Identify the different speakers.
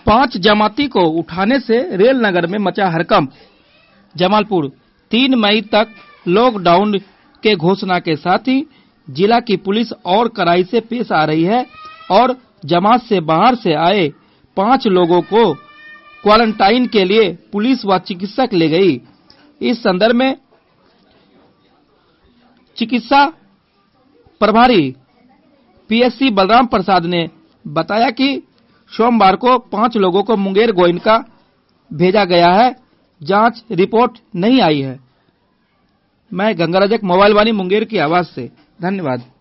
Speaker 1: 5 जमाती को उठाने से रेल नगर में मचा हड़कंप। जमालपुर 3 मई तक लॉकडाउन के घोषणा के साथ ही जिला की पुलिस और कड़ाई से पेश आ रही है और जमात से बाहर से आए 5 लोगों को क्वारंटाइन के लिए पुलिस व चिकित्सक ले गई। इस संदर्भ में चिकित्सा प्रभारी पीएससी बलराम प्रसाद ने बताया कि सोमवार को 5 लोगों को मुंगेर गोयनका भेजा गया है। जांच रिपोर्ट नहीं आई है। मैं गंगाराजक मोबाइल वाणी मुंगेर की आवाज से। धन्यवाद।